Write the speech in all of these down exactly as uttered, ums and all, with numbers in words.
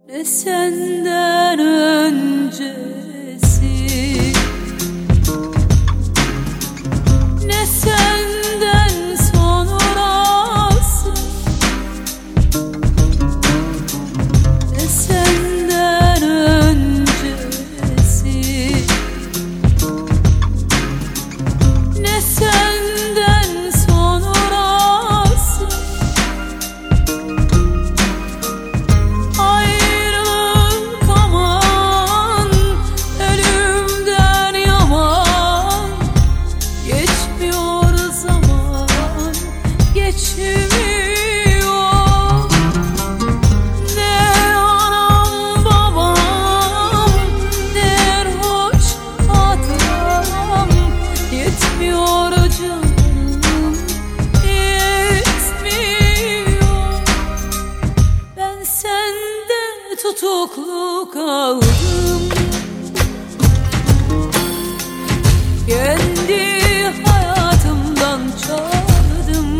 Ne senden öncesi, ne senden sonrası, ne senden öncesi, ne senden sonrası. Ayrılık aman, ölümden yaman, geçmiyor zaman, geçmiyor. Der anam babam, der hoş hatıram, yetmiyor canım, yetmiyor. Ben sende tutuklu kaldım, kendi hayatımdan çaldım.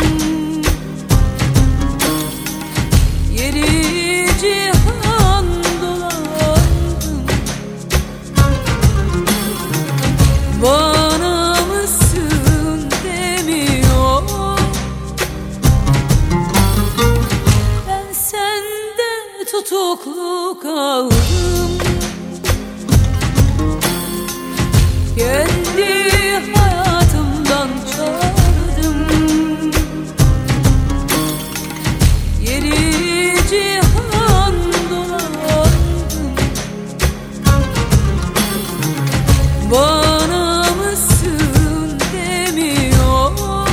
Yedi cihan dolandım, bana mısın demiyor. Ben sende tutuklu kaldım, kendi hayatımdan çaldım. Yedi cihan dolandım, bana mısın demiyor.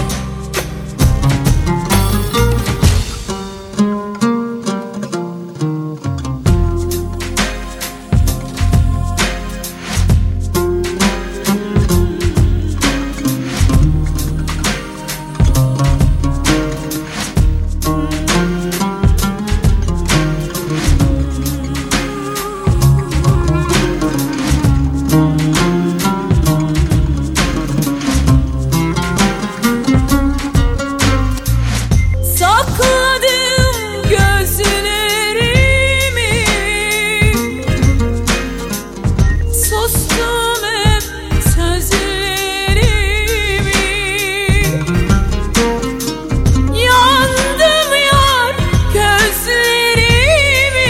Sakladım gözlerimi, sustum hep sözlerimi. Yandım yar gözlerimi.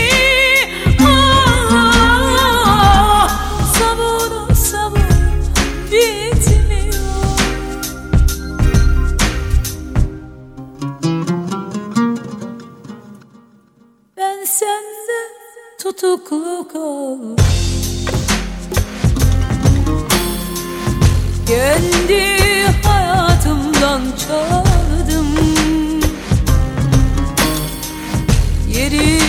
Ah, sabır sabır bitmiyor. Ben sende tutuklu kaldım, kendi hayatımdan çaldım. Yedi